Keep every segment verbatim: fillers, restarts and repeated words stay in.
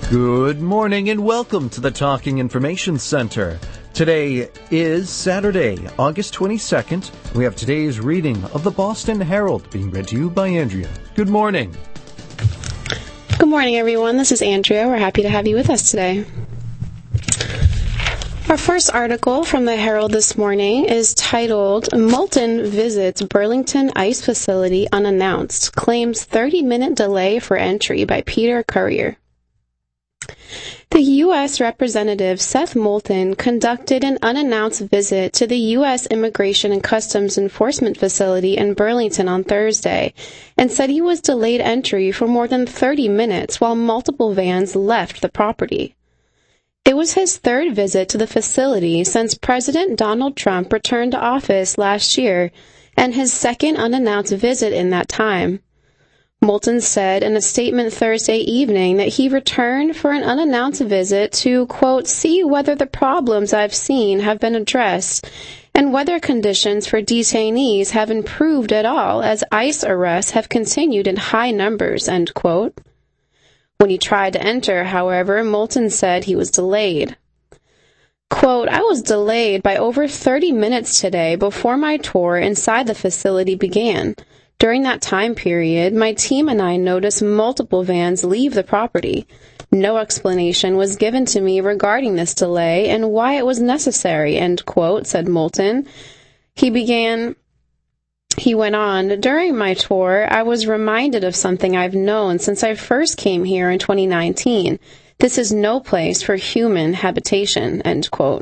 Good morning and welcome to the Talking Information Center. Today is Saturday, August twenty-second. We have today's reading of the Boston Herald being read to you by Andrea. Good morning. Good morning, everyone. This is Andrea. We're happy to have you with us today. Our first article from the Herald this morning is titled, Moulton Visits Burlington ICE Facility Unannounced, Claims thirty-minute Delay for Entry by Peter Currier. The U S Representative Seth Moulton conducted an unannounced visit to the U S Immigration and Customs Enforcement Facility in Burlington on Thursday and said he was delayed entry for more than thirty minutes while multiple vans left the property. It was his third visit to the facility since President Donald Trump returned to office last year and his second unannounced visit in that time. Moulton said in a statement Thursday evening that he returned for an unannounced visit to, quote, see whether the problems I've seen have been addressed and whether conditions for detainees have improved at all as ICE arrests have continued in high numbers, end quote. When he tried to enter, however, Moulton said he was delayed. Quote, I was delayed by over thirty minutes today before my tour inside the facility began. During that time period, my team and I noticed multiple vans leave the property. No explanation was given to me regarding this delay and why it was necessary, end quote, said Moulton. He began, he went on, during my tour, I was reminded of something I've known since I first came here in twenty nineteen. This is no place for human habitation, end quote.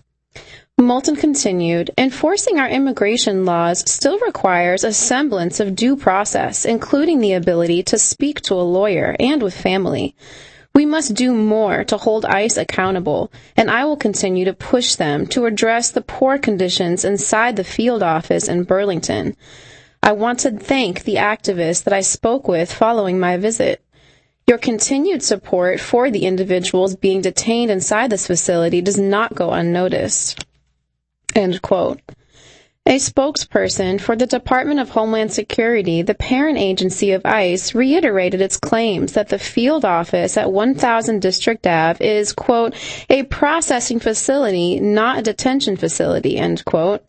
Moulton continued, enforcing our immigration laws still requires a semblance of due process, including the ability to speak to a lawyer and with family. We must do more to hold ICE accountable, and I will continue to push them to address the poor conditions inside the field office in Burlington. I want to thank the activists that I spoke with following my visit. Your continued support for the individuals being detained inside this facility does not go unnoticed. End quote. A spokesperson for the Department of Homeland Security, the parent agency of ICE, reiterated its claims that the field office at one thousand District Avenue is, quote, a processing facility, not a detention facility, end quote.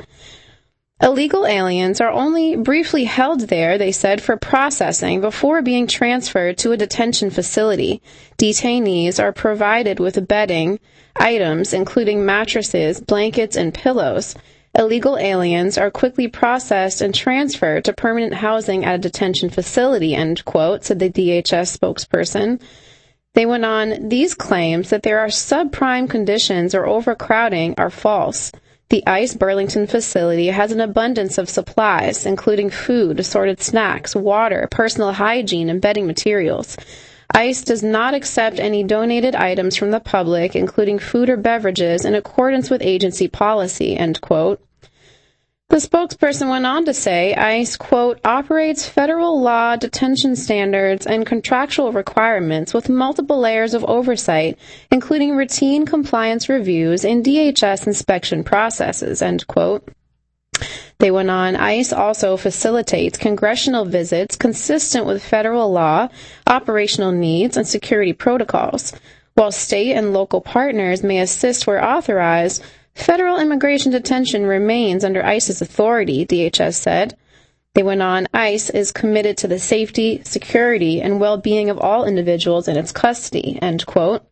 Illegal aliens are only briefly held there, they said, for processing before being transferred to a detention facility. Detainees are provided with bedding, items including mattresses, blankets, and pillows. Illegal aliens are quickly processed and transferred to permanent housing at a detention facility, end quote, said the D H S spokesperson. They went on, these claims that there are subprime conditions or overcrowding are false. The ICE Burlington facility has an abundance of supplies, including food, assorted snacks, water, personal hygiene, and bedding materials. ICE does not accept any donated items from the public, including food or beverages, in accordance with agency policy, end quote. The spokesperson went on to say ICE, quote, operates federal law detention standards and contractual requirements with multiple layers of oversight, including routine compliance reviews and D H S inspection processes, end quote. They went on, ICE also facilitates congressional visits consistent with federal law, operational needs, and security protocols. While state and local partners may assist where authorized, federal immigration detention remains under ICE's authority, D H S said. They went on, ICE is committed to the safety, security, and well-being of all individuals in its custody, end quote.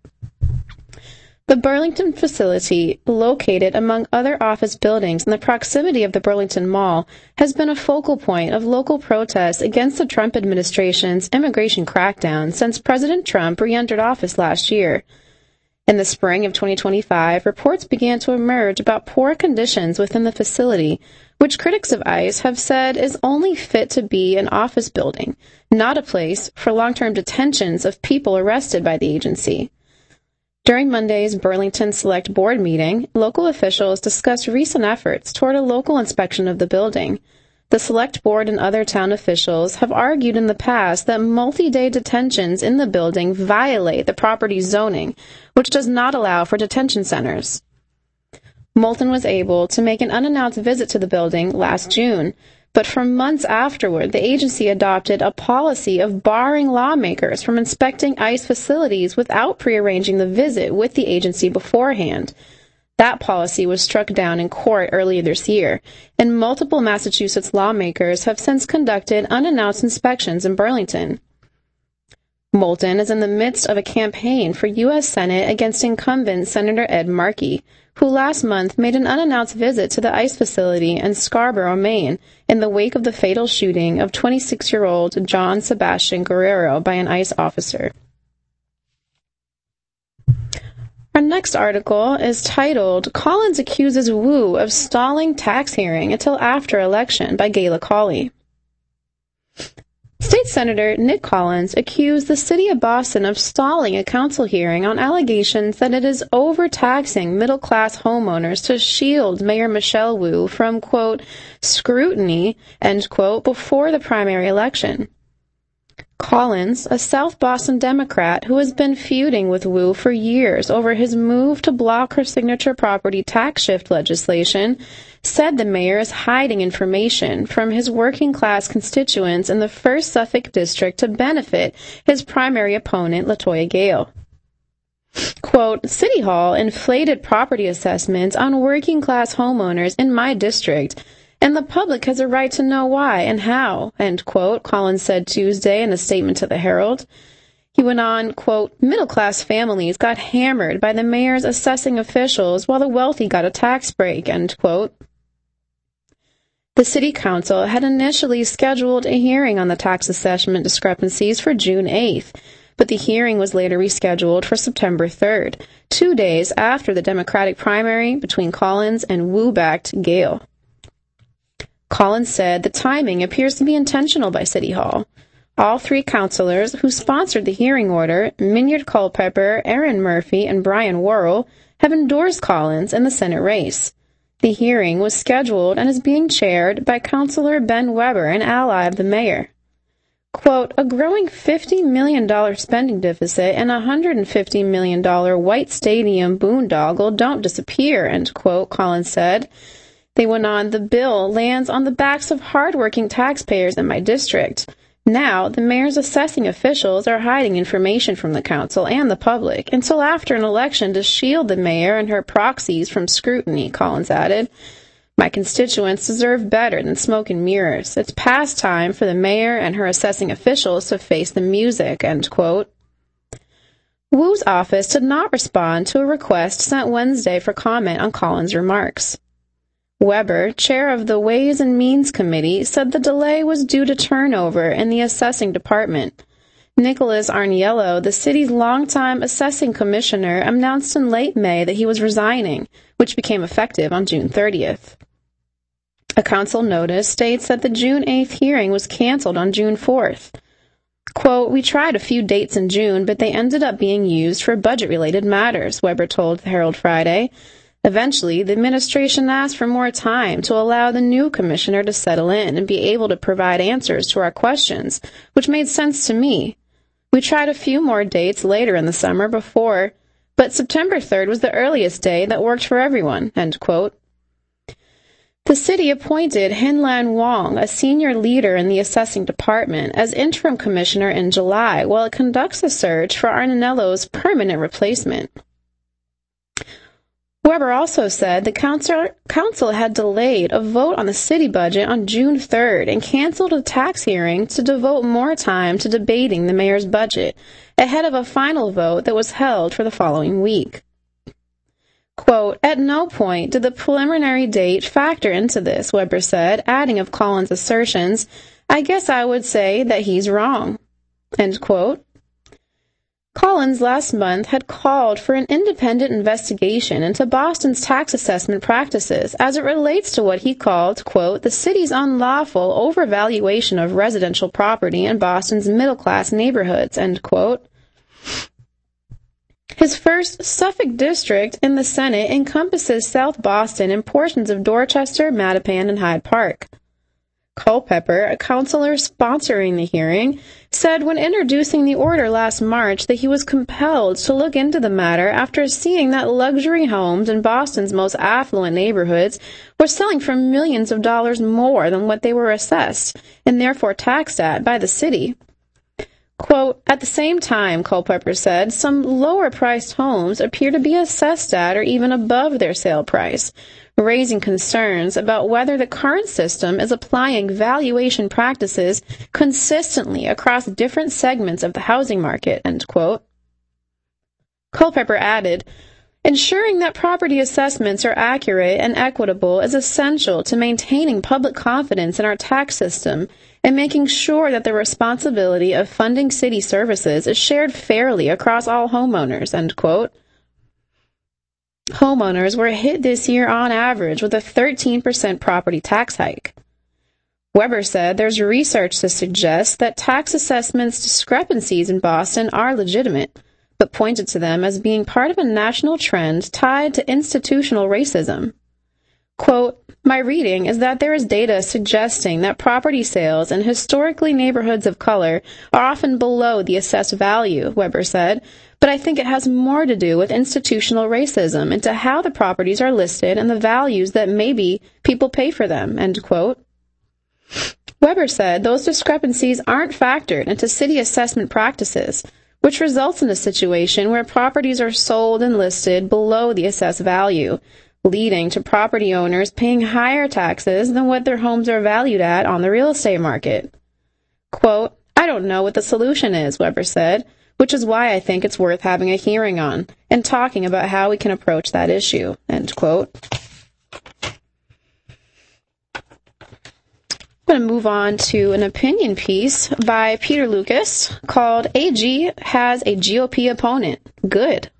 The Burlington facility, located among other office buildings in the proximity of the Burlington Mall, has been a focal point of local protests against the Trump administration's immigration crackdown since President Trump re-entered office last year. In the spring of twenty twenty-five, reports began to emerge about poor conditions within the facility, which critics of ICE have said is only fit to be an office building, not a place for long-term detentions of people arrested by the agency. During Monday's Burlington Select Board meeting, local officials discussed recent efforts toward a local inspection of the building. The Select Board and other town officials have argued in the past that multi-day detentions in the building violate the property's zoning, which does not allow for detention centers. Moulton was able to make an unannounced visit to the building last June. But for months afterward, the agency adopted a policy of barring lawmakers from inspecting ICE facilities without prearranging the visit with the agency beforehand. That policy was struck down in court earlier this year, and multiple Massachusetts lawmakers have since conducted unannounced inspections in Burlington. Moulton is in the midst of a campaign for U S Senate against incumbent Senator Ed Markey, who last month made an unannounced visit to the ICE facility in Scarborough, Maine, in the wake of the fatal shooting of twenty-six-year-old John Sebastian Guerrero by an ICE officer. Our next article is titled, Collins Accuses Wu of Stalling Tax Hearing Until After Election by Gayla Colley. State Senator Nick Collins accused the city of Boston of stalling a council hearing on allegations that it is overtaxing middle-class homeowners to shield Mayor Michelle Wu from, quote, scrutiny, end quote, before the primary election. Collins, a South Boston Democrat who has been feuding with Wu for years over his move to block her signature property tax shift legislation, said the mayor is hiding information from his working-class constituents in the first Suffolk district to benefit his primary opponent, LaToya Gale. Quote, City Hall inflated property assessments on working-class homeowners in my district, and the public has a right to know why and how, end quote, Collins said Tuesday in a statement to the Herald. He went on, quote, middle-class families got hammered by the mayor's assessing officials while the wealthy got a tax break, end quote. The city council had initially scheduled a hearing on the tax assessment discrepancies for June eighth, but the hearing was later rescheduled for September third, two days after the Democratic primary between Collins and Wu-backed Gale. Collins said the timing appears to be intentional by City Hall. All three councilors who sponsored the hearing order, Minyard Culpepper, Aaron Murphy, and Brian Worrell, have endorsed Collins in the Senate race. The hearing was scheduled and is being chaired by Councilor Ben Weber, an ally of the mayor. Quote, a growing fifty million dollars spending deficit and a one hundred fifty million dollars White Stadium boondoggle don't disappear, end quote, Collins said. They went on, the bill lands on the backs of hardworking taxpayers in my district. Now, the mayor's assessing officials are hiding information from the council and the public until after an election to shield the mayor and her proxies from scrutiny, Collins added. My constituents deserve better than smoke and mirrors. It's past time for the mayor and her assessing officials to face the music, end quote. Wu's office did not respond to a request sent Wednesday for comment on Collins' remarks. Weber, chair of the Ways and Means Committee, said the delay was due to turnover in the assessing department. Nicholas Arniello, the city's longtime assessing commissioner, announced in late May that he was resigning, which became effective on June thirtieth. A council notice states that the June eighth hearing was canceled on June fourth. Quote, we tried a few dates in June, but they ended up being used for budget-related matters, Weber told the Herald Friday. Eventually, the administration asked for more time to allow the new commissioner to settle in and be able to provide answers to our questions, which made sense to me. We tried a few more dates later in the summer before, but September third was the earliest day that worked for everyone, end quote. The city appointed Hinlan Wong, a senior leader in the assessing department, as interim commissioner in July while it conducts a search for Arniello's permanent replacement. Weber also said the council, council had delayed a vote on the city budget on June third and canceled a tax hearing to devote more time to debating the mayor's budget, ahead of a final vote that was held for the following week. Quote, at no point did the preliminary date factor into this, Weber said, adding of Collins' assertions, I guess I would say that he's wrong, end quote. Collins last month had called for an independent investigation into Boston's tax assessment practices as it relates to what he called, quote, the city's unlawful overvaluation of residential property in Boston's middle-class neighborhoods, end quote. His first Suffolk district in the Senate encompasses South Boston and portions of Dorchester, Mattapan, and Hyde Park. Culpepper, a counselor sponsoring the hearing, said when introducing the order last March that he was compelled to look into the matter after seeing that luxury homes in Boston's most affluent neighborhoods were selling for millions of dollars more than what they were assessed, and therefore taxed at, by the city. Quote, at the same time, Culpepper said, some lower-priced homes appear to be assessed at or even above their sale price, raising concerns about whether the current system is applying valuation practices consistently across different segments of the housing market, end quote. Culpepper added, ensuring that property assessments are accurate and equitable is essential to maintaining public confidence in our tax system and making sure that the responsibility of funding city services is shared fairly across all homeowners, end quote. Homeowners were hit this year on average with a thirteen percent property tax hike. Weber said there's research to suggest that tax assessments discrepancies in Boston are legitimate, but pointed to them as being part of a national trend tied to institutional racism. Quote, my reading is that there is data suggesting that property sales in historically neighborhoods of color are often below the assessed value, Weber said, but I think it has more to do with institutional racism into how the properties are listed and the values that maybe people pay for them, end quote. Weber said those discrepancies aren't factored into city assessment practices, which results in a situation where properties are sold and listed below the assessed value, leading to property owners paying higher taxes than what their homes are valued at on the real estate market. Quote, I don't know what the solution is, Weber said, which is why I think it's worth having a hearing on and talking about how we can approach that issue, end quote. I'm going to move on to an opinion piece by Peter Lucas called A G Has a G O P Opponent. Good.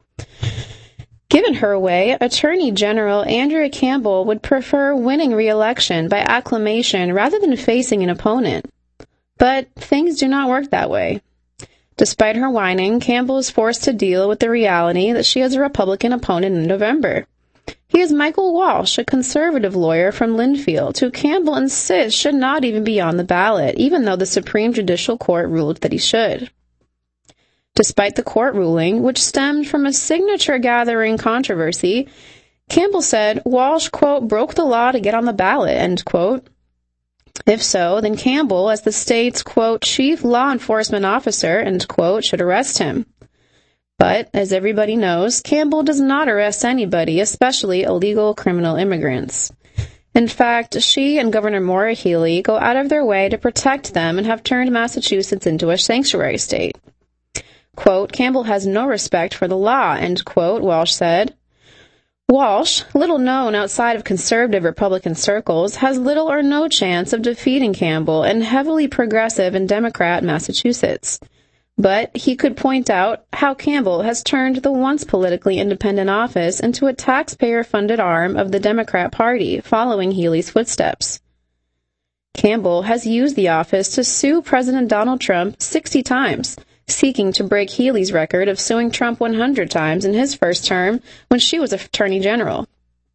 Given her way, Attorney General Andrea Campbell would prefer winning re-election by acclamation rather than facing an opponent. But things do not work that way. Despite her whining, Campbell is forced to deal with the reality that she has a Republican opponent in November. He is Michael Walsh, a conservative lawyer from Linfield, who Campbell insists should not even be on the ballot, even though the Supreme Judicial Court ruled that he should. Despite the court ruling, which stemmed from a signature-gathering controversy, Campbell said Walsh, quote, broke the law to get on the ballot, end quote. If so, then Campbell, as the state's, quote, chief law enforcement officer, end quote, should arrest him. But, as everybody knows, Campbell does not arrest anybody, especially illegal criminal immigrants. In fact, she and Governor Maura Healey go out of their way to protect them and have turned Massachusetts into a sanctuary state. Quote, Campbell has no respect for the law, end quote, Walsh said. Walsh, little known outside of conservative Republican circles, has little or no chance of defeating Campbell in heavily progressive and Democrat Massachusetts. But he could point out how Campbell has turned the once politically independent office into a taxpayer-funded arm of the Democrat Party, following Healey's footsteps. Campbell has used the office to sue President Donald Trump sixty times, seeking to break Healey's record of suing Trump one hundred times in his first term when she was Attorney General.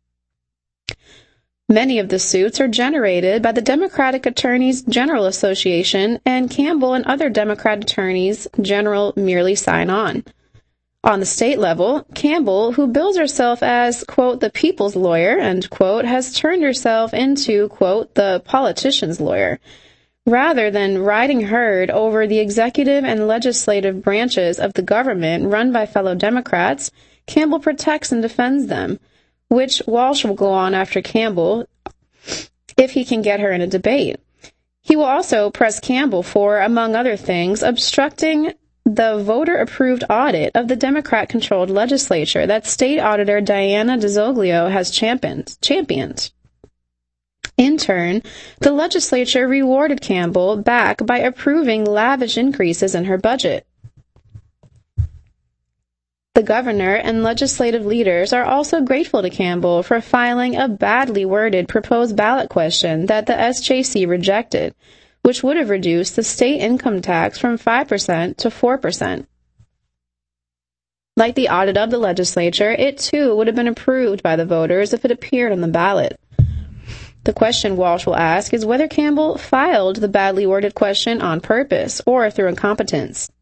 Many of the suits are generated by the Democratic Attorneys General Association, and Campbell and other Democrat attorneys general merely sign on. On the state level, Campbell, who bills herself as, quote, the people's lawyer, end quote, has turned herself into, quote, the politician's lawyer, rather than riding herd over the executive and legislative branches of the government run by fellow Democrats. Campbell protects and defends them, which Walsh will go on after Campbell if he can get her in a debate. He will also press Campbell for, among other things, obstructing the voter-approved audit of the Democrat-controlled legislature that State Auditor Diana DeZoglio has championed. championed. In turn, the legislature rewarded Campbell back by approving lavish increases in her budget. The governor and legislative leaders are also grateful to Campbell for filing a badly worded proposed ballot question that the S J C rejected, which would have reduced the state income tax from five percent to four percent. Like the audit of the legislature, it too would have been approved by the voters if it appeared on the ballot. The question Walsh will ask is whether Campbell filed the badly worded question on purpose or through incompetence.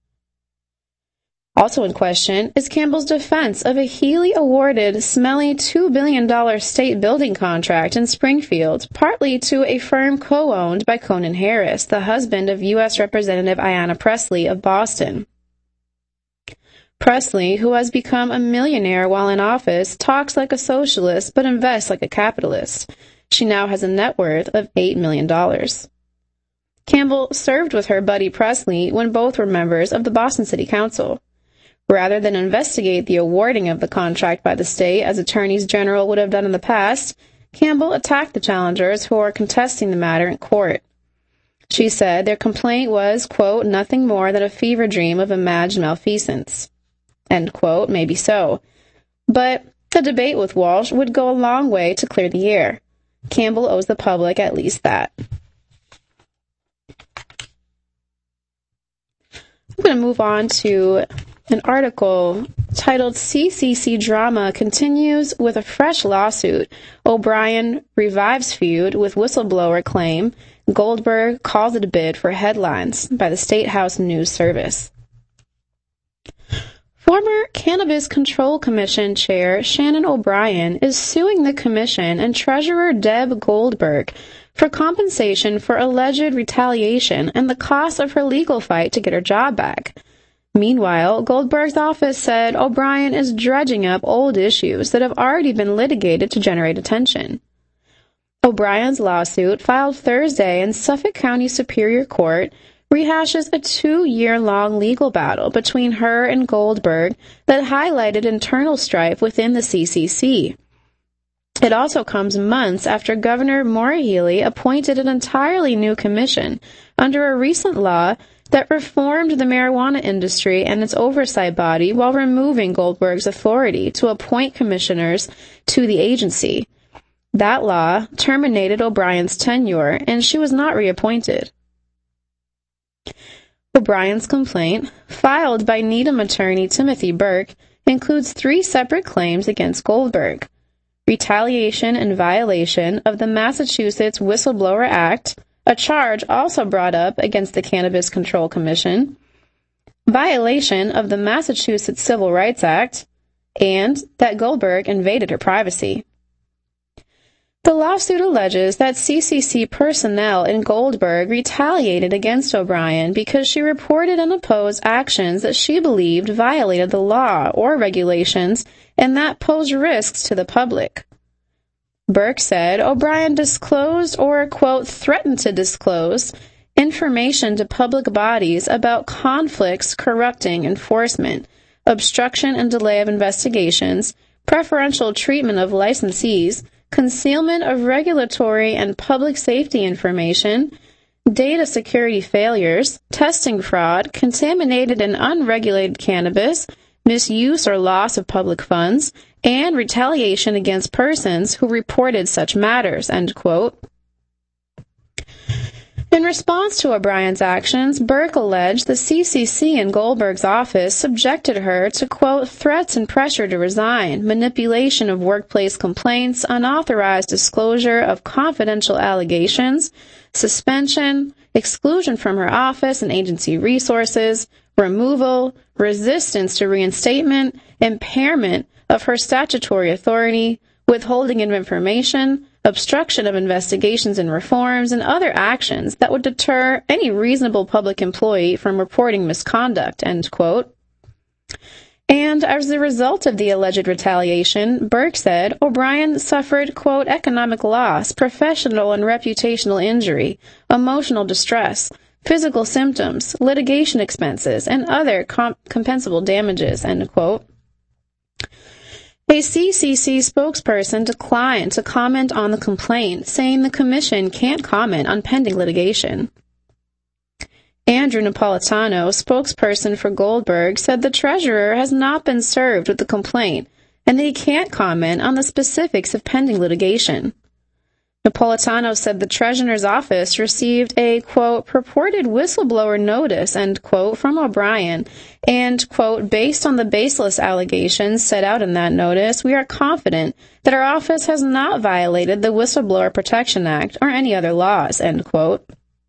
Also in question is Campbell's defense of a Healy-awarded, smelly two billion dollars state building contract in Springfield, partly to a firm co-owned by Conan Harris, the husband of U S Representative Ayanna Pressley of Boston. Pressley, who has become a millionaire while in office, talks like a socialist but invests like a capitalist. She now has a net worth of eight million dollars. Campbell served with her buddy Pressley when both were members of the Boston City Council. Rather than investigate the awarding of the contract by the state as attorneys general would have done in the past, Campbell attacked the challengers who are contesting the matter in court. She said their complaint was, quote, nothing more than a fever dream of imagined malfeasance. End quote, maybe so. But the debate with Walsh would go a long way to clear the air. Campbell owes the public at least that. I'm going to move on to an article titled C C C Drama Continues with a Fresh Lawsuit. O'Brien revives feud with whistleblower claim. Goldberg calls it a bid for headlines by the State House News Service. Former Cannabis Control Commission Chair Shannon O'Brien is suing the commission and Treasurer Deb Goldberg for compensation for alleged retaliation and the cost of her legal fight to get her job back. Meanwhile, Goldberg's office said O'Brien is dredging up old issues that have already been litigated to generate attention. O'Brien's lawsuit, filed Thursday in Suffolk County Superior Court, rehashes a two-year-long legal battle between her and Goldberg that highlighted internal strife within the C C C. It also comes months after Governor Maura Healey appointed an entirely new commission under a recent law that reformed the marijuana industry and its oversight body while removing Goldberg's authority to appoint commissioners to the agency. That law terminated O'Brien's tenure, and she was not reappointed. O'Brien's complaint, filed by Needham attorney Timothy Burke, includes three separate claims against Goldberg: retaliation and violation of the Massachusetts Whistleblower Act, a charge also brought up against the Cannabis Control Commission, violation of the Massachusetts Civil Rights Act, and that Goldberg invaded her privacy. The lawsuit alleges that C C C personnel in Goldberg retaliated against O'Brien because she reported and opposed actions that she believed violated the law or regulations and that posed risks to the public. Burke said O'Brien disclosed or, quote, threatened to disclose information to public bodies about conflicts corrupting enforcement, obstruction and delay of investigations, preferential treatment of licensees, concealment of regulatory and public safety information, data security failures, testing fraud, contaminated and unregulated cannabis, misuse or loss of public funds, and retaliation against persons who reported such matters, end quote. In response to O'Brien's actions, Burke alleged the C C C in Goldberg's office subjected her to, quote, threats and pressure to resign, manipulation of workplace complaints, unauthorized disclosure of confidential allegations, suspension, exclusion from her office and agency resources, removal, resistance to reinstatement, impairment of her statutory authority, withholding of information, obstruction of investigations and reforms, and other actions that would deter any reasonable public employee from reporting misconduct, end quote. And as a result of the alleged retaliation, Burke said O'Brien suffered, quote, economic loss, professional and reputational injury, emotional distress, physical symptoms, litigation expenses, and other comp- compensable damages, end quote. A C C C spokesperson declined to comment on the complaint, saying the commission can't comment on pending litigation. Andrew Napolitano, spokesperson for Goldberg, said the treasurer has not been served with the complaint and that he can't comment on the specifics of pending litigation. Napolitano said the Treasurer's office received a, quote, purported whistleblower notice, end quote, from O'Brien, and, quote, based on the baseless allegations set out in that notice, we are confident that our office has not violated the Whistleblower Protection Act or any other laws, end quote.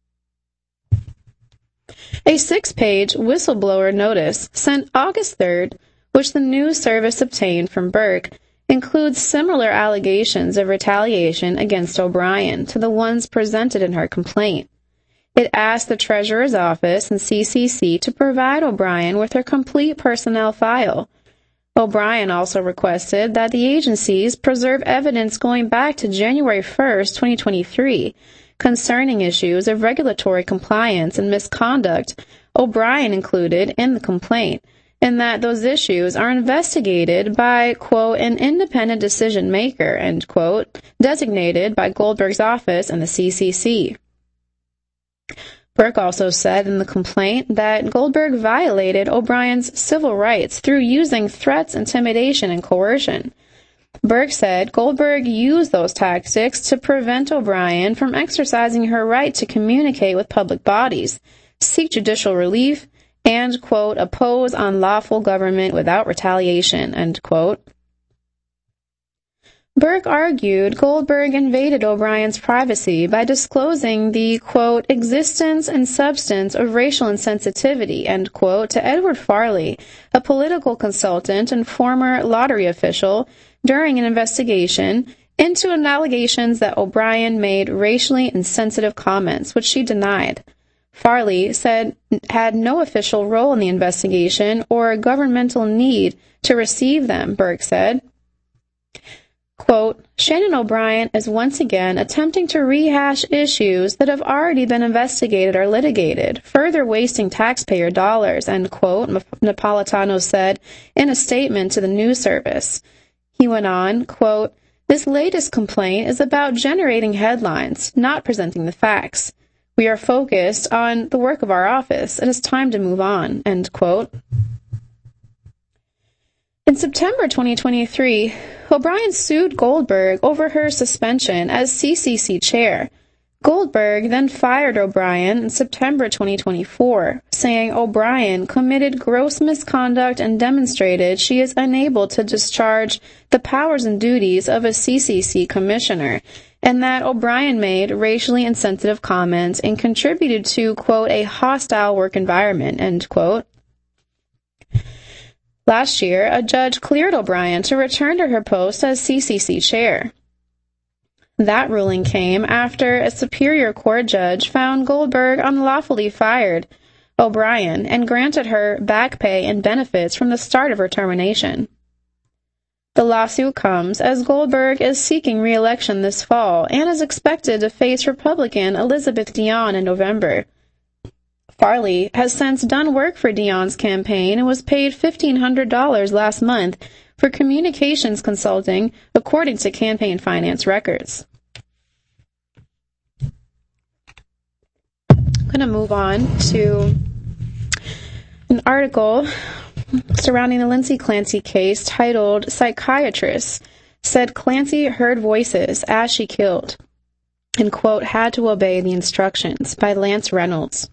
A six-page whistleblower notice sent August third, which the news service obtained from Burke, includes similar allegations of retaliation against O'Brien to the ones presented in her complaint. It asked the Treasurer's office and C C C to provide O'Brien with her complete personnel file. O'Brien also requested that the agencies preserve evidence going back to January first, twenty twenty-three, concerning issues of regulatory compliance and misconduct O'Brien included in the complaint, and that those issues are investigated by, quote, an independent decision maker, end quote, designated by Goldberg's office and the C C C. Burke also said in the complaint that Goldberg violated O'Brien's civil rights through using threats, intimidation, and coercion. Burke said Goldberg used those tactics to prevent O'Brien from exercising her right to communicate with public bodies, seek judicial relief, and, quote, oppose unlawful government without retaliation, end quote. Burke argued Goldberg invaded O'Brien's privacy by disclosing the, quote, existence and substance of racial insensitivity, end quote, to Edward Farley, a political consultant and former lottery official, during an investigation into an allegations that O'Brien made racially insensitive comments, which she denied. Farley said had no official role in the investigation or governmental need to receive them, Burke said. Quote, Shannon O'Brien is once again attempting to rehash issues that have already been investigated or litigated, further wasting taxpayer dollars, end quote, Napolitano said in a statement to the news service. He went on, quote, this latest complaint is about generating headlines, not presenting the facts. We are focused on the work of our office. It is time to move on, end quote. In September twenty twenty-three, O'Brien sued Goldberg over her suspension as C C C chair. Goldberg then fired O'Brien in September twenty twenty-four, saying O'Brien committed gross misconduct and demonstrated she is unable to discharge the powers and duties of a C C C commissioner, and that O'Brien made racially insensitive comments and contributed to, quote, a hostile work environment, end quote. Last year, a judge cleared O'Brien to return to her post as C C C chair. That ruling came after a Superior Court judge found Goldberg unlawfully fired O'Brien and granted her back pay and benefits from the start of her termination. The lawsuit comes as Goldberg is seeking re-election this fall and is expected to face Republican Elizabeth Dion in November. Farley has since done work for Dion's campaign and was paid fifteen hundred dollars last month for communications consulting, according to campaign finance records. I'm going to move on to an article surrounding the Lindsay Clancy case titled Psychiatrist Said Clancy Heard Voices As She Killed and, quote, had to obey the instructions, by Lance Reynolds.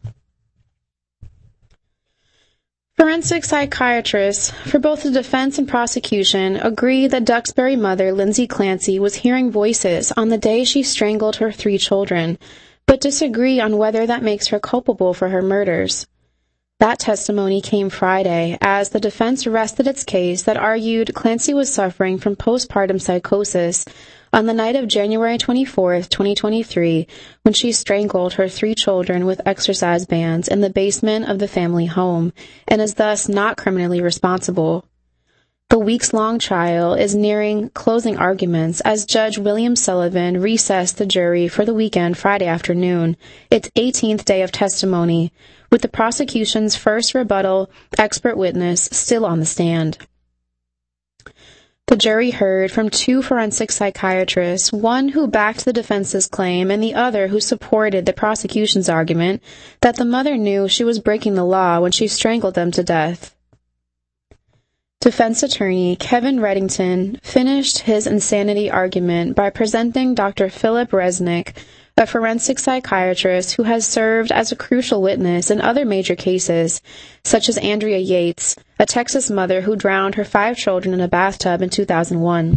Forensic psychiatrists for both the defense and prosecution agree that Duxbury mother Lindsay Clancy was hearing voices on the day she strangled her three children, but disagree on whether that makes her culpable for her murders. That testimony came Friday as the defense rested its case that argued Clancy was suffering from postpartum psychosis on the night of January twenty-fourth, twenty twenty-three, when she strangled her three children with exercise bands in the basement of the family home, and is thus not criminally responsible. The weeks-long trial is nearing closing arguments as Judge William Sullivan recessed the jury for the weekend Friday afternoon, its eighteenth day of testimony, with the prosecution's first rebuttal expert witness still on the stand. The jury heard from two forensic psychiatrists, one who backed the defense's claim and the other who supported the prosecution's argument that the mother knew she was breaking the law when she strangled them to death. Defense attorney Kevin Reddington finished his insanity argument by presenting Doctor Philip Resnick, a forensic psychiatrist who has served as a crucial witness in other major cases, such as Andrea Yates, a Texas mother who drowned her five children in a bathtub in two thousand one.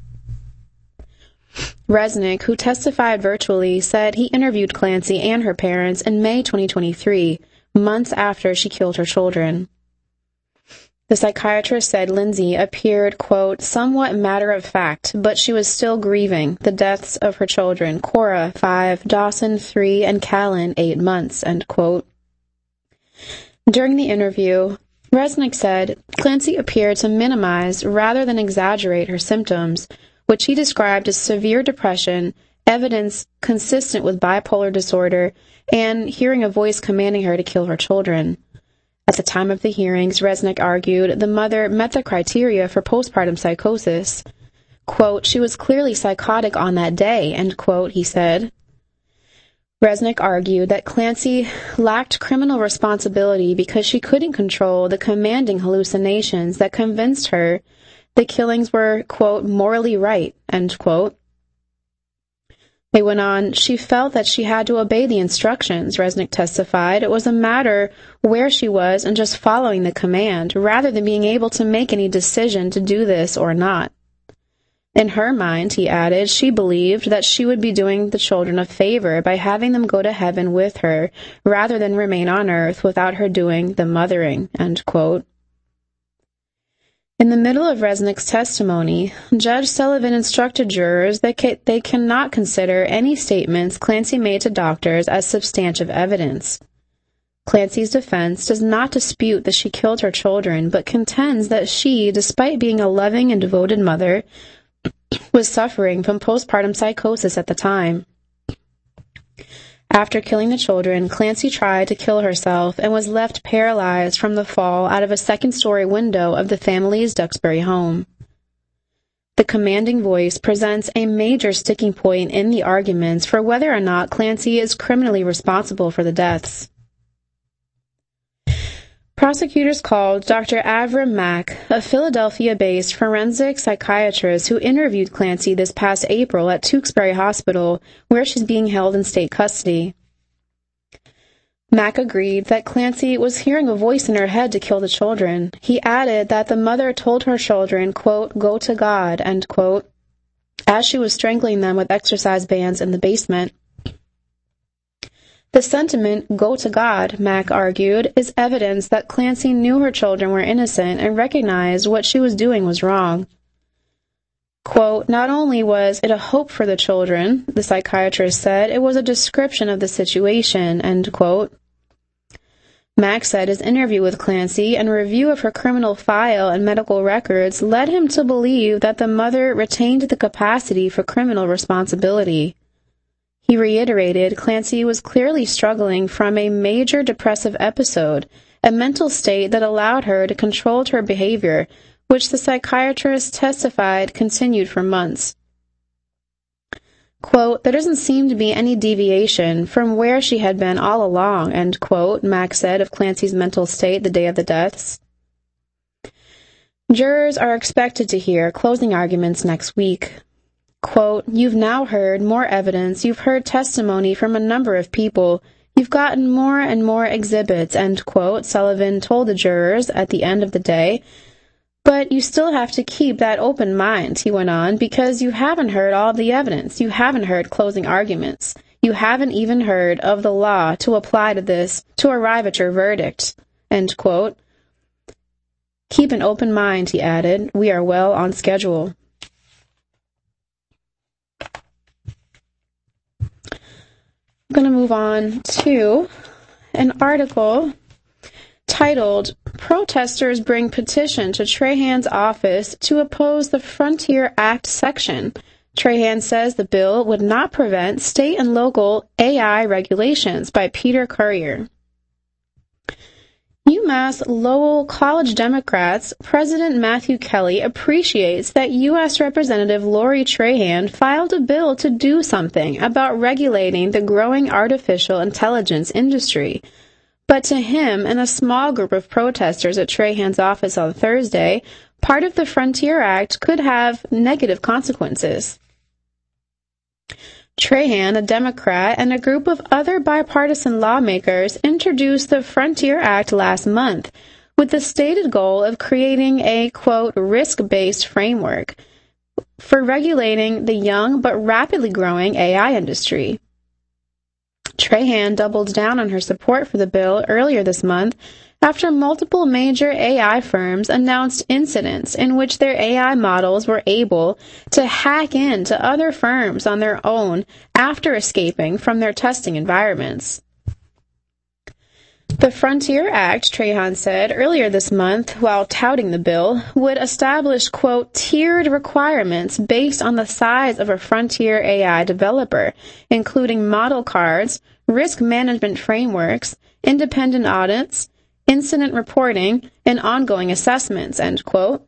Resnick, who testified virtually, said he interviewed Clancy and her parents in May twenty twenty-three, months after she killed her children. The psychiatrist said Lindsay appeared, quote, somewhat matter-of-fact, but she was still grieving the deaths of her children, Cora, five, Dawson, three, and Callan, eight months, end quote. During the interview, Resnick said Clancy appeared to minimize rather than exaggerate her symptoms, which he described as severe depression, evidence consistent with bipolar disorder, and hearing a voice commanding her to kill her children. At the time of the hearings, Resnick argued the mother met the criteria for postpartum psychosis. Quote, she was clearly psychotic on that day, end quote, he said. Resnick argued that Clancy lacked criminal responsibility because she couldn't control the commanding hallucinations that convinced her the killings were, quote, morally right, end quote. They went on, she felt that she had to obey the instructions, Resnick testified. It was a matter where she was and just following the command, rather than being able to make any decision to do this or not. In her mind, he added, she believed that she would be doing the children a favor by having them go to heaven with her, rather than remain on earth without her doing the mothering, end quote. In the middle of Resnick's testimony, Judge Sullivan instructed jurors that ca- they cannot consider any statements Clancy made to doctors as substantive evidence. Clancy's defense does not dispute that she killed her children, but contends that she, despite being a loving and devoted mother, was suffering from postpartum psychosis at the time. After killing the children, Clancy tried to kill herself and was left paralyzed from the fall out of a second-story window of the family's Duxbury home. The commanding voice presents a major sticking point in the arguments for whether or not Clancy is criminally responsible for the deaths. Prosecutors called Doctor Avram Mack, a Philadelphia-based forensic psychiatrist who interviewed Clancy this past April at Tewksbury Hospital, where she's being held in state custody. Mack agreed that Clancy was hearing a voice in her head to kill the children. He added that the mother told her children, quote, go to God, end quote, as she was strangling them with exercise bands in the basement. The sentiment, go to God, Mack argued, is evidence that Clancy knew her children were innocent and recognized what she was doing was wrong. Quote, not only was it a hope for the children, the psychiatrist said, it was a description of the situation, end quote. Mack said his interview with Clancy and review of her criminal file and medical records led him to believe that the mother retained the capacity for criminal responsibility. He reiterated Clancy was clearly struggling from a major depressive episode, a mental state that allowed her to control her behavior, which the psychiatrist testified continued for months. Quote, there doesn't seem to be any deviation from where she had been all along, end quote, Mack said of Clancy's mental state the day of the deaths. Jurors are expected to hear closing arguments next week. Quote, you've now heard more evidence, you've heard testimony from a number of people, you've gotten more and more exhibits, end quote, Sullivan told the jurors at the end of the day. But you still have to keep that open mind, he went on, because you haven't heard all of the evidence, you haven't heard closing arguments, you haven't even heard of the law to apply to this to arrive at your verdict, end quote. Keep an open mind, he added, we are well on schedule. I'm going to move on to an article titled, Protesters Bring Petition to Trahan's Office to Oppose the Frontier Act Section. Trahan says the bill would not prevent state and local A I regulations, by Peter Currier. UMass Lowell College Democrats President Matthew Kelly appreciates that U S Representative Lori Trahan filed a bill to do something about regulating the growing artificial intelligence industry. But to him and a small group of protesters at Trahan's office on Thursday, part of the Frontier Act could have negative consequences. Trahan, a Democrat, and a group of other bipartisan lawmakers introduced the Frontier Act last month with the stated goal of creating a, quote, risk-based framework for regulating the young but rapidly growing A I industry. Trahan doubled down on her support for the bill earlier this month after multiple major A I firms announced incidents in which their A I models were able to hack into other firms on their own after escaping from their testing environments. The Frontier Act, Trahan said earlier this month while touting the bill, would establish, quote, tiered requirements based on the size of a frontier A I developer, including model cards, risk management frameworks, independent audits, incident reporting, and ongoing assessments, end quote.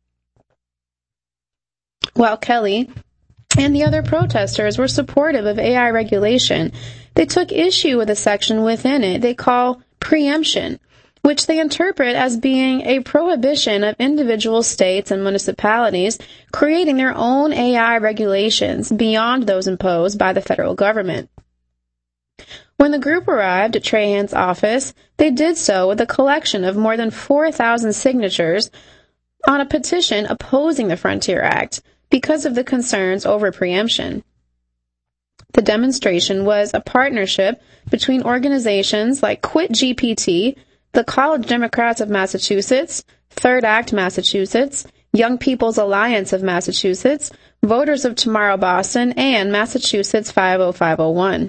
While Kelly and the other protesters were supportive of A I regulation, they took issue with a section within it they call preemption, which they interpret as being a prohibition of individual states and municipalities creating their own A I regulations beyond those imposed by the federal government. When the group arrived at Trahan's office, they did so with a collection of more than four thousand signatures on a petition opposing the Frontier Act because of the concerns over preemption. The demonstration was a partnership between organizations like Quit G P T, the College Democrats of Massachusetts, Third Act Massachusetts, Young People's Alliance of Massachusetts, Voters of Tomorrow Boston, and Massachusetts five oh five oh one.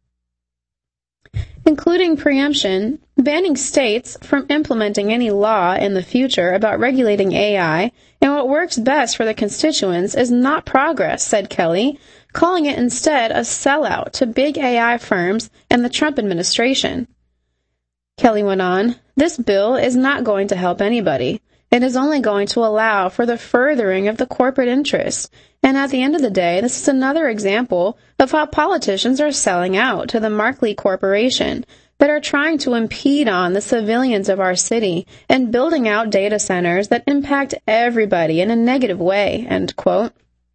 Including preemption, banning states from implementing any law in the future about regulating A I and what works best for the constituents is not progress, said Kelly, calling it instead a sellout to big A I firms and the Trump administration. Kelly went on, this bill is not going to help anybody. It is only going to allow for the furthering of the corporate interests. And at the end of the day, this is another example of how politicians are selling out to the Markley Corporation that are trying to impede on the civilians of our city and building out data centers that impact everybody in a negative way, end quote.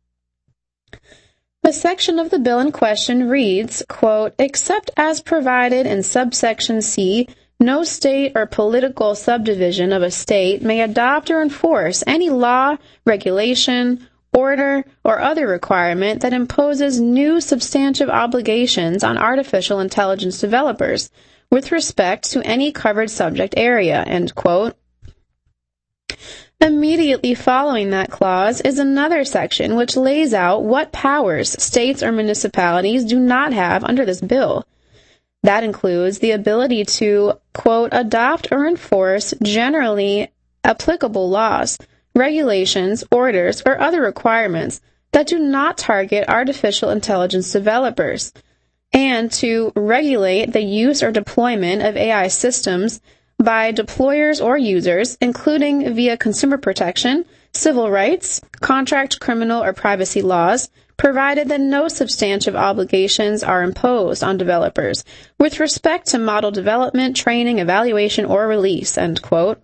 The section of the bill in question reads, quote, except as provided in subsection C, no state or political subdivision of a state may adopt or enforce any law, regulation, order, or other requirement that imposes new substantive obligations on artificial intelligence developers with respect to any covered subject area, end quote. Immediately following that clause is another section which lays out what powers states or municipalities do not have under this bill. That includes the ability to, quote, adopt or enforce generally applicable laws, regulations, orders, or other requirements that do not target artificial intelligence developers, and to regulate the use or deployment of A I systems by deployers or users, including via consumer protection, civil rights, contract, criminal, or privacy laws, provided that no substantive obligations are imposed on developers with respect to model development, training, evaluation, or release, end quote.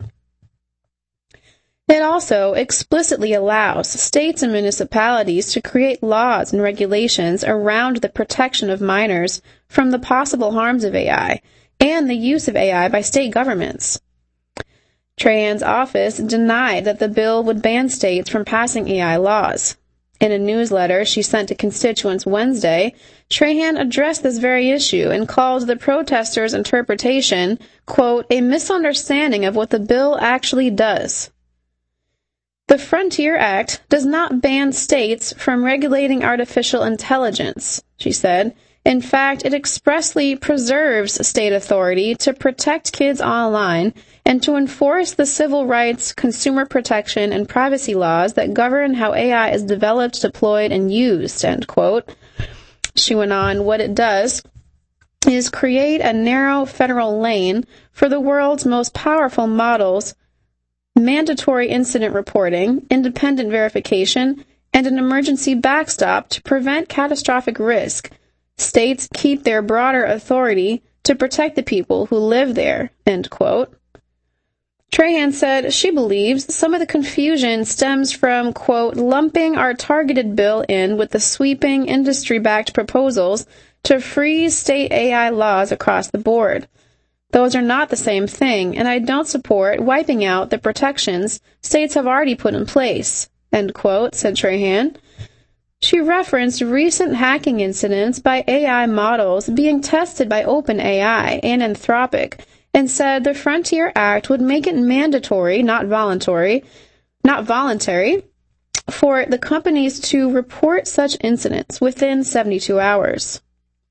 It also explicitly allows states and municipalities to create laws and regulations around the protection of minors from the possible harms of A I and the use of A I by state governments. Trahan's office denied that the bill would ban states from passing A I laws. In a newsletter she sent to constituents Wednesday, Trahan addressed this very issue and called the protesters' interpretation, quote, a misunderstanding of what the bill actually does. The Frontier Act does not ban states from regulating artificial intelligence, she said. In fact, it expressly preserves state authority to protect kids online and to enforce the civil rights, consumer protection, and privacy laws that govern how A I is developed, deployed, and used, end quote. She went on, what it does is create a narrow federal lane for the world's most powerful models, mandatory incident reporting, independent verification, and an emergency backstop to prevent catastrophic risk. States keep their broader authority to protect the people who live there, end quote. Trahan said she believes some of the confusion stems from, quote, lumping our targeted bill in with the sweeping industry-backed proposals to freeze state A I laws across the board. Those are not the same thing, and I don't support wiping out the protections states have already put in place, end quote, said Trahan. She referenced recent hacking incidents by A I models being tested by OpenAI and Anthropic, and said the Frontier Act would make it mandatory, not voluntary, not voluntary, for the companies to report such incidents within seventy-two hours.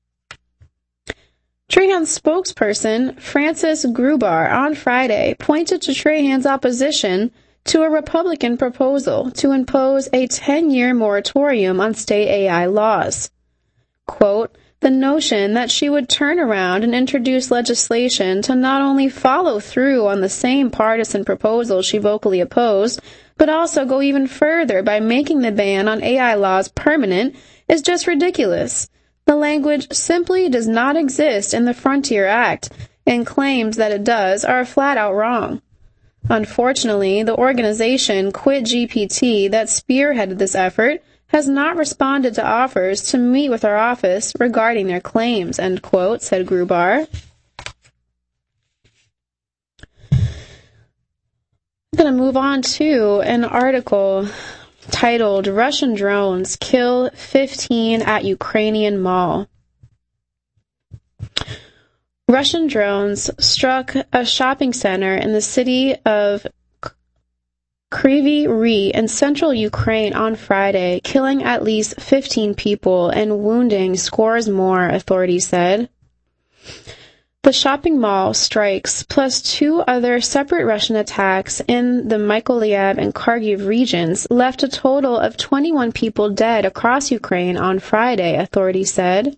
Trahan's spokesperson, Francis Grubar, on Friday pointed to Trahan's opposition to a Republican proposal to impose a ten-year moratorium on state A I laws. Quote, the notion that she would turn around and introduce legislation to not only follow through on the same partisan proposal she vocally opposed, but also go even further by making the ban on A I laws permanent is just ridiculous. The language simply does not exist in the Frontier Act, and claims that it does are flat out wrong. Unfortunately, the organization Quit G P T that spearheaded this effort has not responded to offers to meet with our office regarding their claims, end quote, said Grubar. I'm going to move on to an article titled Russian Drones Kill fifteen at Ukrainian Mall. Russian drones struck a shopping center in the city of Kryvyi Rih in central Ukraine on Friday, killing at least fifteen people and wounding scores more, authorities said. The shopping mall strikes, plus two other separate Russian attacks in the Mykolaiv and Kharkiv regions, left a total of twenty-one people dead across Ukraine on Friday, authorities said.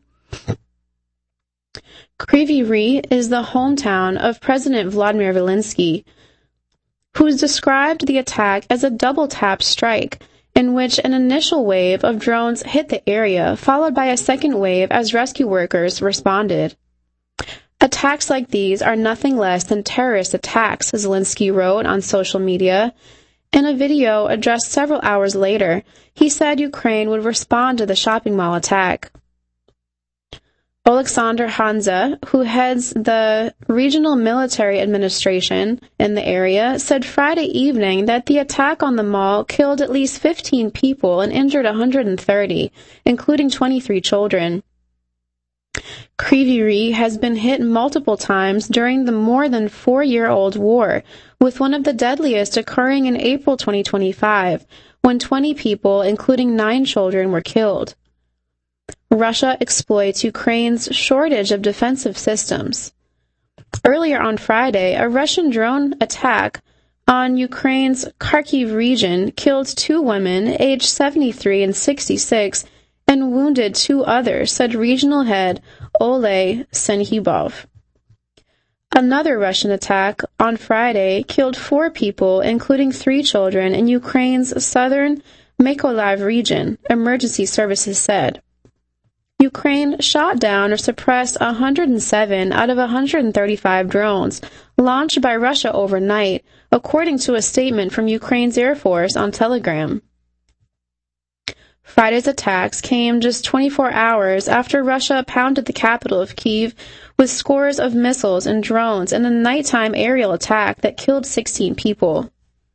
Kryvyi Rih is the hometown of President Vladimir Zelensky, who's described the attack as a double-tap strike, in which an initial wave of drones hit the area, followed by a second wave as rescue workers responded. Attacks like these are nothing less than terrorist attacks, Zelensky wrote on social media. In a video addressed several hours later, he said Ukraine would respond to the shopping mall attack. Oleksandr Hanza, who heads the regional military administration in the area, said Friday evening that the attack on the mall killed at least fifteen people and injured one hundred thirty, including twenty-three children. Kryvyi Rih has been hit multiple times during the more than four-year-old war, with one of the deadliest occurring in April twenty twenty-five, when twenty people, including nine children, were killed. Russia exploits Ukraine's shortage of defensive systems. Earlier on Friday, a Russian drone attack on Ukraine's Kharkiv region killed two women, aged seventy-three and sixty-six, and wounded two others, said regional head Oleh Senhibov. Another Russian attack on Friday killed four people, including three children, in Ukraine's southern Mykolaiv region, emergency services said. Ukraine shot down or suppressed one hundred seven out of one hundred thirty-five drones launched by Russia overnight, according to a statement from Ukraine's Air Force on Telegram. Friday's attacks came just twenty-four hours after Russia pounded the capital of Kyiv with scores of missiles and drones in a nighttime aerial attack that killed sixteen people.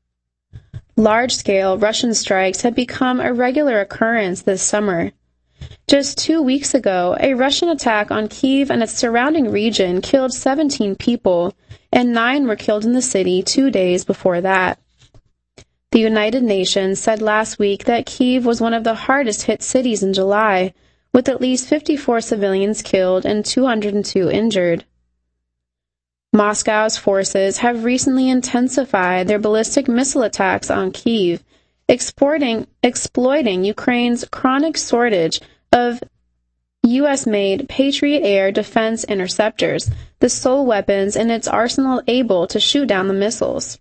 Large-scale Russian strikes have become a regular occurrence this summer. Just two weeks ago, a Russian attack on Kyiv and its surrounding region killed seventeen people, and nine were killed in the city two days before that. The United Nations said last week that Kyiv was one of the hardest-hit cities in July, with at least fifty-four civilians killed and two hundred two injured. Moscow's forces have recently intensified their ballistic missile attacks on Kyiv, exporting, exploiting Ukraine's chronic shortage of U S-made Patriot air defense interceptors, the sole weapons in its arsenal able to shoot down the missiles.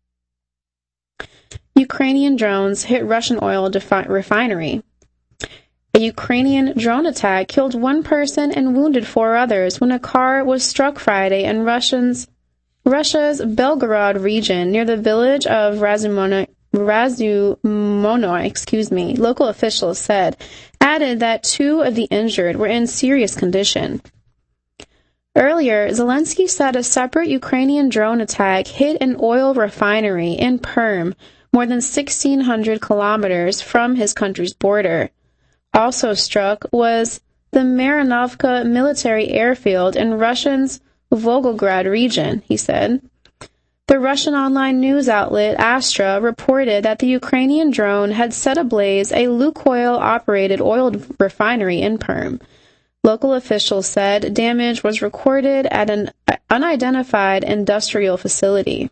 Ukrainian drones hit Russian oil defi- refinery. A Ukrainian drone attack killed one person and wounded four others when a car was struck Friday in Russian's Russia's Belgorod region, near the village of Razumono, Razumono, excuse me, local officials said, added that two of the injured were in serious condition. Earlier, Zelensky said a separate Ukrainian drone attack hit an oil refinery in Perm, more than sixteen hundred kilometers from his country's border. Also struck was the Marinovka military airfield in Russia's Volgograd region, he said. The Russian online news outlet Astra reported that the Ukrainian drone had set ablaze a Lukoil-operated oil refinery in Perm. Local officials said damage was recorded at an unidentified industrial facility.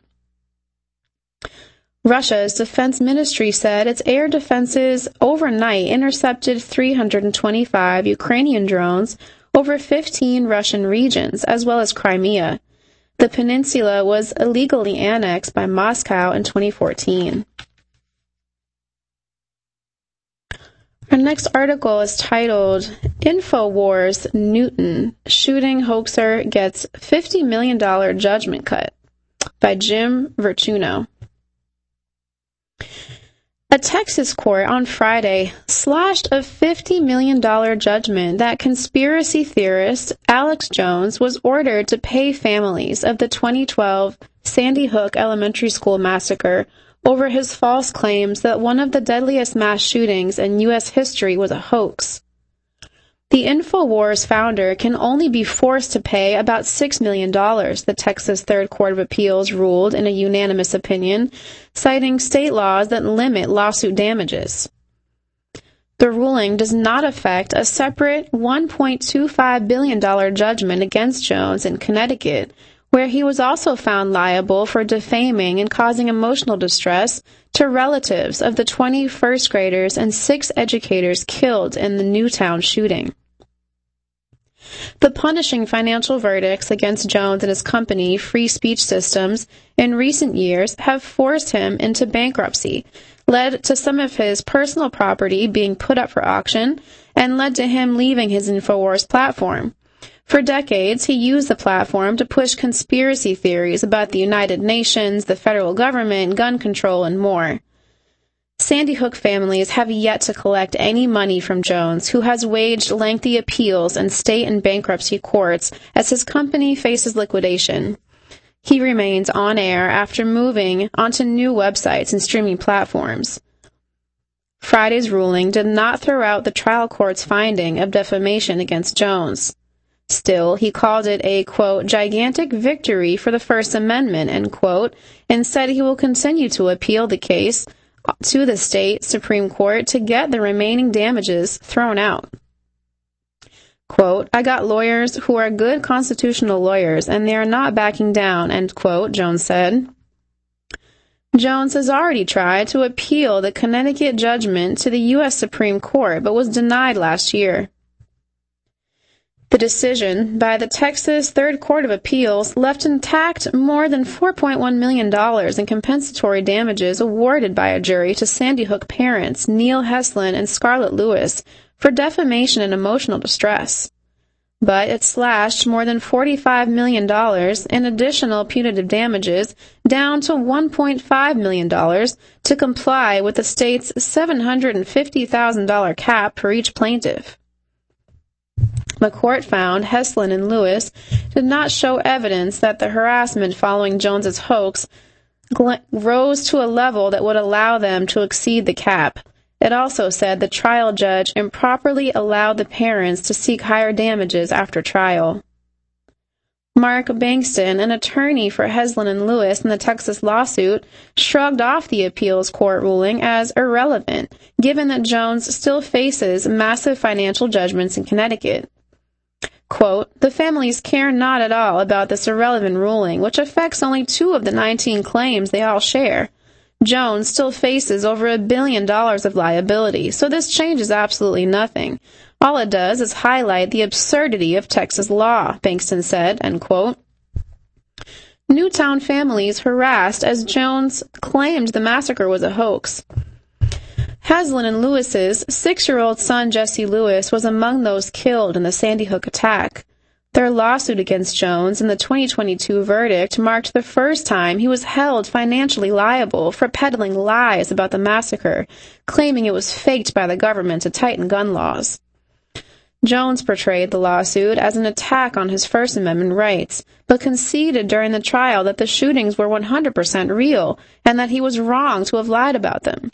Russia's defense ministry said its air defenses overnight intercepted three hundred twenty-five Ukrainian drones over fifteen Russian regions, as well as Crimea. The peninsula was illegally annexed by Moscow in twenty fourteen. Our next article is titled, InfoWars Newton, Shooting Hoaxer Gets fifty million dollars Judgment Cut, by Jim Vertuno. A Texas court on Friday slashed a fifty million dollars judgment that conspiracy theorist Alex Jones was ordered to pay families of the twenty twelve Sandy Hook Elementary School massacre over his false claims that one of the deadliest mass shootings in U S history was a hoax. The InfoWars founder can only be forced to pay about six million dollars, the Texas Third Court of Appeals ruled in a unanimous opinion, citing state laws that limit lawsuit damages. The ruling does not affect a separate one point two five billion dollars judgment against Jones in Connecticut, where he was also found liable for defaming and causing emotional distress to relatives of the twenty first graders and six educators killed in the Newtown shooting. The punishing financial verdicts against Jones and his company, Free Speech Systems, in recent years have forced him into bankruptcy, led to some of his personal property being put up for auction, and led to him leaving his InfoWars platform. For decades, he used the platform to push conspiracy theories about the United Nations, the federal government, gun control, and more. Sandy Hook families have yet to collect any money from Jones, who has waged lengthy appeals in state and bankruptcy courts as his company faces liquidation. He remains on air after moving onto new websites and streaming platforms. Friday's ruling did not throw out the trial court's finding of defamation against Jones. Still, he called it a, quote, gigantic victory for the First Amendment, end quote, and said he will continue to appeal the case to the state Supreme Court to get the remaining damages thrown out. Quote, I got lawyers who are good constitutional lawyers, and they are not backing down, end quote, Jones said. Jones has already tried to appeal the Connecticut judgment to the U S Supreme Court, but was denied last year. The decision by the Texas Third Court of Appeals left intact more than four point one million dollars in compensatory damages awarded by a jury to Sandy Hook parents Neil Heslin and Scarlett Lewis for defamation and emotional distress. But it slashed more than forty-five million dollars in additional punitive damages down to one point five million dollars to comply with the state's seven hundred fifty thousand dollars cap for each plaintiff. The court found Heslin and Lewis did not show evidence that the harassment following Jones's hoax gl- rose to a level that would allow them to exceed the cap. It also said the trial judge improperly allowed the parents to seek higher damages after trial. Mark Bankston, an attorney for Heslin and Lewis in the Texas lawsuit, shrugged off the appeals court ruling as irrelevant, given that Jones still faces massive financial judgments in Connecticut. Quote, the families care not at all about this irrelevant ruling, which affects only two of the nineteen claims they all share. Jones still faces over a billion dollars of liability, so this changes absolutely nothing. All it does is highlight the absurdity of Texas law, Bankston said, end quote. Newtown families harassed as Jones claimed the massacre was a hoax. Heslin and Lewis's six-year-old son Jesse Lewis was among those killed in the Sandy Hook attack. Their lawsuit against Jones and the twenty twenty-two verdict marked the first time he was held financially liable for peddling lies about the massacre, claiming it was faked by the government to tighten gun laws. Jones portrayed the lawsuit as an attack on his First Amendment rights, but conceded during the trial that the shootings were one hundred percent real and that he was wrong to have lied about them.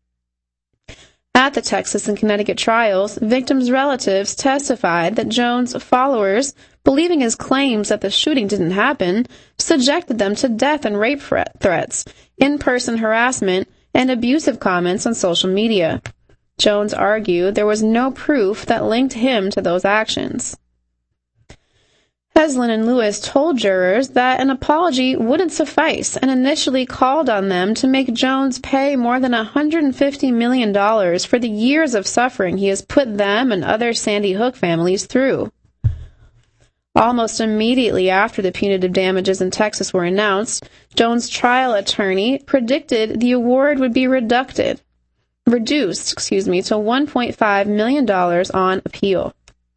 At the Texas and Connecticut trials, victims' relatives testified that Jones' followers, believing his claims that the shooting didn't happen, subjected them to death and rape threats, in-person harassment, and abusive comments on social media. Jones argued there was no proof that linked him to those actions. Heslin and Lewis told jurors that an apology wouldn't suffice and initially called on them to make Jones pay more than one hundred fifty million dollars for the years of suffering he has put them and other Sandy Hook families through. Almost immediately after the punitive damages in Texas were announced, Jones' trial attorney predicted the award would be reducted, reduced, excuse me, to one point five million dollars on appeal.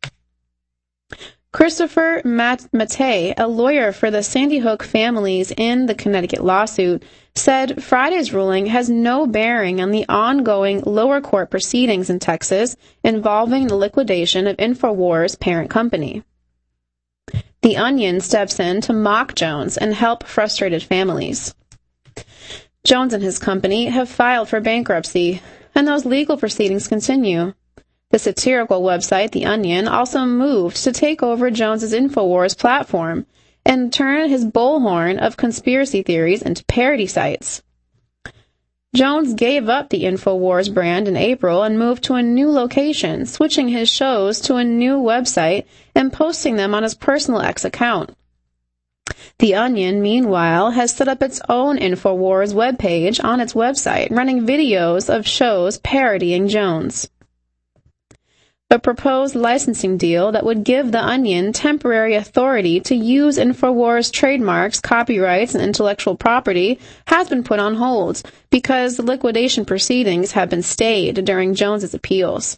Christopher Mattei, a lawyer for the Sandy Hook families in the Connecticut lawsuit, said Friday's ruling has no bearing on the ongoing lower court proceedings in Texas involving the liquidation of InfoWars' parent company. The Onion steps in to mock Jones and help frustrated families. Jones and his company have filed for bankruptcy, and those legal proceedings continue. The satirical website, The Onion, also moved to take over Jones's InfoWars platform and turn his bullhorn of conspiracy theories into parody sites. Jones gave up the InfoWars brand in April and moved to a new location, switching his shows to a new website and posting them on his personal X account. The Onion, meanwhile, has set up its own InfoWars webpage on its website, running videos of shows parodying Jones. A proposed licensing deal that would give The Onion temporary authority to use InfoWars trademarks, copyrights, and intellectual property has been put on hold because the liquidation proceedings have been stayed during Jones's appeals.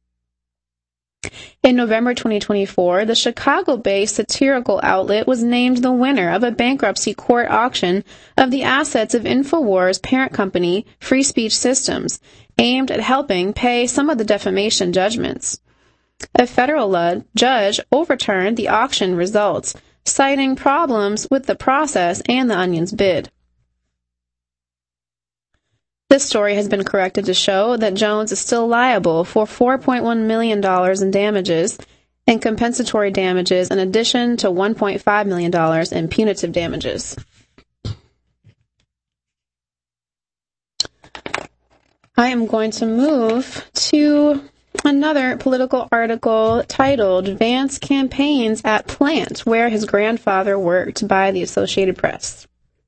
In November twenty twenty-four, the Chicago-based satirical outlet was named the winner of a bankruptcy court auction of the assets of InfoWars' parent company, Free Speech Systems, aimed at helping pay some of the defamation judgments. A federal judge overturned the auction results, citing problems with the process and the Onion's bid. This story has been corrected to show that Jones is still liable for four point one million dollars in damages and compensatory damages in addition to one point five million dollars in punitive damages. I am going to move to another political article titled Vance Campaigns at Plant, where his grandfather worked, by the Associated Press.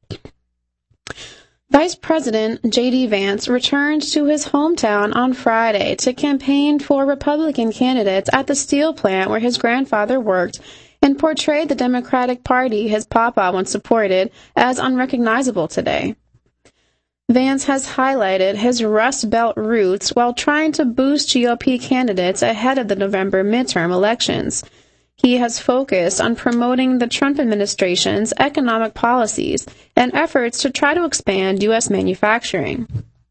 Vice President J D. Vance returned to his hometown on Friday to campaign for Republican candidates at the steel plant where his grandfather worked and portrayed the Democratic Party his papa once supported as unrecognizable today. Vance has highlighted his Rust Belt roots while trying to boost G O P candidates ahead of the November midterm elections. He has focused on promoting the Trump administration's economic policies and efforts to try to expand U S manufacturing.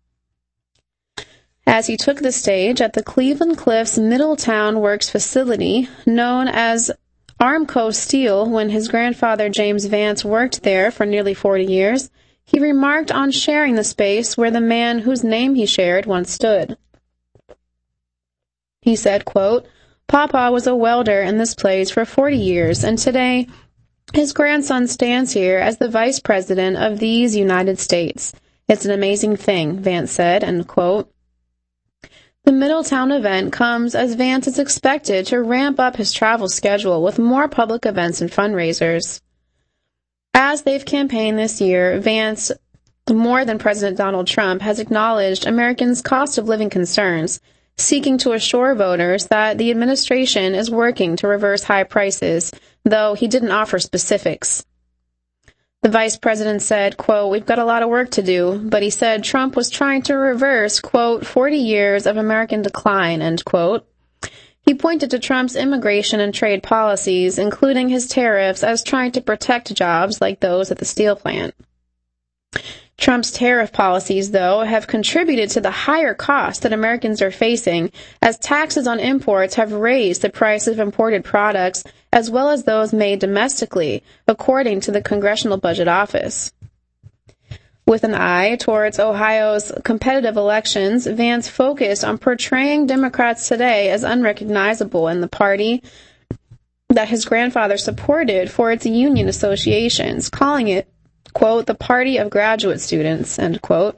As he took the stage at the Cleveland Cliffs Middletown Works facility, known as Armco Steel when his grandfather James Vance worked there for nearly forty years, he remarked on sharing the space where the man whose name he shared once stood. He said, quote, "Papa was a welder in this place for forty years, and today his grandson stands here as the vice president of these United States. It's an amazing thing," Vance said, end quote. The Middletown event comes as Vance is expected to ramp up his travel schedule with more public events and fundraisers. As they've campaigned this year, Vance, more than President Donald Trump, has acknowledged Americans' cost of living concerns, seeking to assure voters that the administration is working to reverse high prices, though he didn't offer specifics. The vice president said, quote, "We've got a lot of work to do," but he said Trump was trying to reverse, quote, forty years of American decline, end quote. He pointed to Trump's immigration and trade policies, including his tariffs, as trying to protect jobs like those at the steel plant. Trump's tariff policies, though, have contributed to the higher costs that Americans are facing, as taxes on imports have raised the price of imported products as well as those made domestically, according to the Congressional Budget Office. With an eye towards Ohio's competitive elections, Vance focused on portraying Democrats today as unrecognizable in the party that his grandfather supported for its union associations, calling it, quote, the party of graduate students, end quote.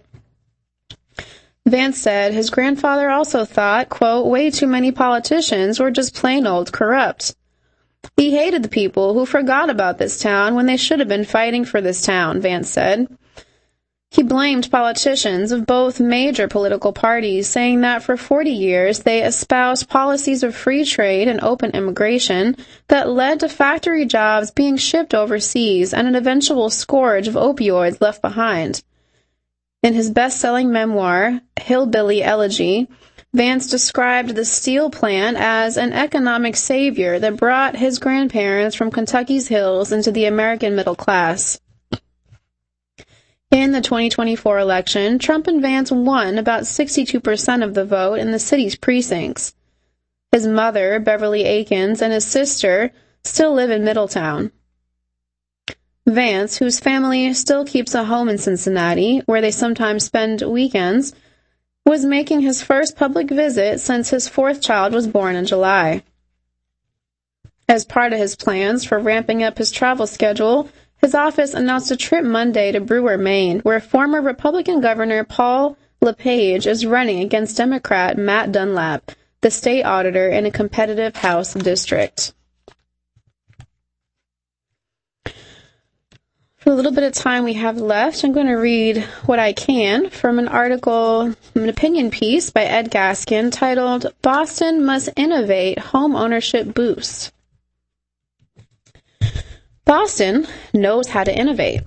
Vance said his grandfather also thought, quote, way too many politicians were just plain old corrupt. He hated the people who forgot about this town when they should have been fighting for this town, Vance said. He blamed politicians of both major political parties, saying that for forty years they espoused policies of free trade and open immigration that led to factory jobs being shipped overseas and an eventual scourge of opioids left behind. In his best-selling memoir, Hillbilly Elegy, Vance described the steel plant as an economic savior that brought his grandparents from Kentucky's hills into the American middle class. In the twenty twenty-four election, Trump and Vance won about sixty-two percent of the vote in the city's precincts. His mother, Beverly Akins, and his sister still live in Middletown. Vance, whose family still keeps a home in Cincinnati, where they sometimes spend weekends, was making his first public visit since his fourth child was born in July. As part of his plans for ramping up his travel schedule, his office announced a trip Monday to Brewer, Maine, where former Republican Governor Paul LePage is running against Democrat Matt Dunlap, the state auditor in a competitive House district. For the little bit of time we have left, I'm going to read what I can from an article, an opinion piece by Ed Gaskin titled, Boston Must Innovate Home Ownership Boost. Boston knows how to innovate.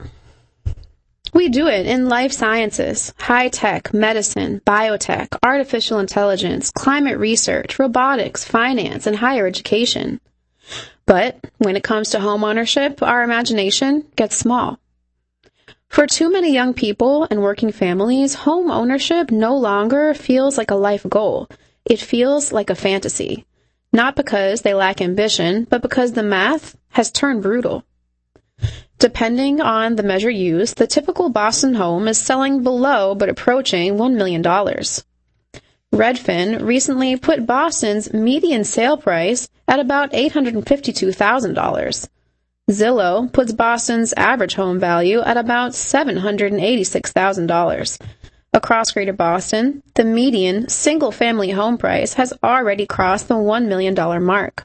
We do it in life sciences, high-tech, medicine, biotech, artificial intelligence, climate research, robotics, finance, and higher education. But when it comes to home ownership, our imagination gets small. For too many young people and working families, home ownership no longer feels like a life goal. It feels like a fantasy. Not because they lack ambition, but because the math has turned brutal. Depending on the measure used, the typical Boston home is selling below but approaching one million dollars. Redfin recently put Boston's median sale price at about eight hundred fifty-two thousand dollars. Zillow puts Boston's average home value at about seven hundred eighty-six thousand dollars. Across Greater Boston, the median single-family home price has already crossed the one million dollars mark.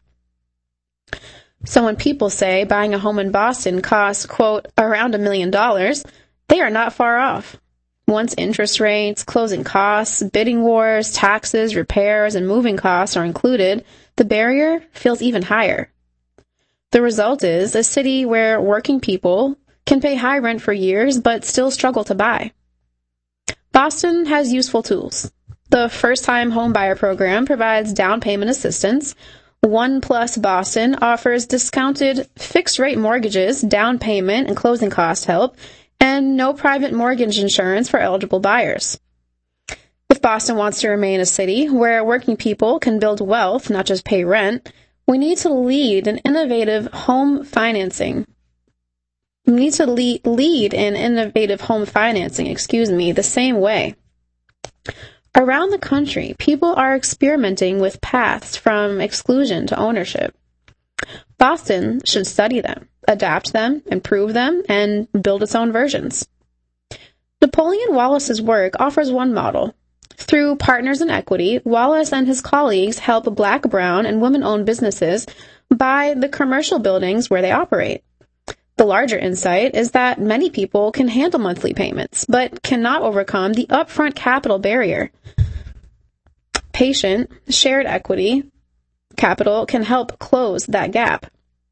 So when people say buying a home in Boston costs, quote, around a million dollars, they are not far off. Once interest rates, closing costs, bidding wars, taxes, repairs, and moving costs are included, the barrier feels even higher. The result is a city where working people can pay high rent for years but still struggle to buy. Boston has useful tools. The first-time home buyer program provides down payment assistance. One Plus Boston offers discounted fixed-rate mortgages, down payment, and closing cost help, and no private mortgage insurance for eligible buyers. If Boston wants to remain a city where working people can build wealth, not just pay rent, we need to lead in innovative home financing. We need to lead, lead in innovative home financing, excuse me, the same way. Around the country, people are experimenting with paths from exclusion to ownership. Boston should study them, adapt them, improve them, and build its own versions. Napoleon Wallace's work offers one model. Through Partners in Equity, Wallace and his colleagues help Black, brown, and women-owned businesses buy the commercial buildings where they operate. The larger insight is that many people can handle monthly payments, but cannot overcome the upfront capital barrier. Patient, shared equity capital can help close that gap.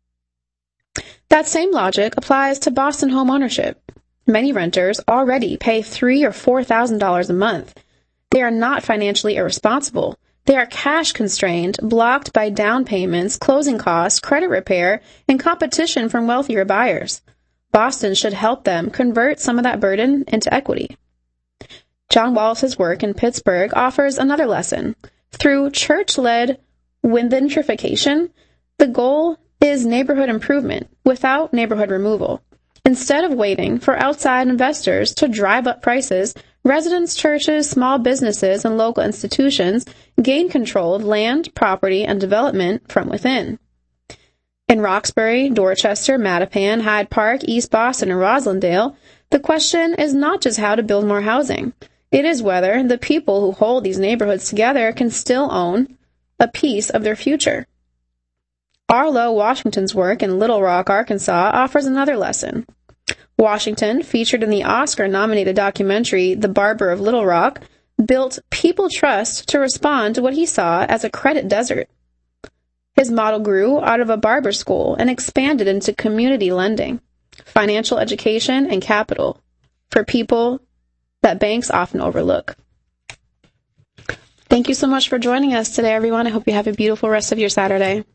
That same logic applies to Boston home ownership. Many renters already pay three or four thousand dollars a month. They are not financially irresponsible. They are cash constrained, blocked by down payments, closing costs, credit repair, and competition from wealthier buyers. Boston should help them convert some of that burden into equity. John Wallace's work in Pittsburgh offers another lesson. Through church-led gentrification, the goal is neighborhood improvement without neighborhood removal. Instead of waiting for outside investors to drive up prices, residents, churches, small businesses, and local institutions gain control of land, property, and development from within. In Roxbury, Dorchester, Mattapan, Hyde Park, East Boston, and Roslindale, the question is not just how to build more housing. It is whether the people who hold these neighborhoods together can still own a piece of their future. Arlo Washington's work in Little Rock, Arkansas, offers another lesson. Washington, featured in the Oscar-nominated documentary The Barber of Little Rock, built people trust to respond to what he saw as a credit desert. His model grew out of a barber school and expanded into community lending, financial education, and capital for people that banks often overlook. Thank you so much for joining us today, everyone. I hope you have a beautiful rest of your Saturday.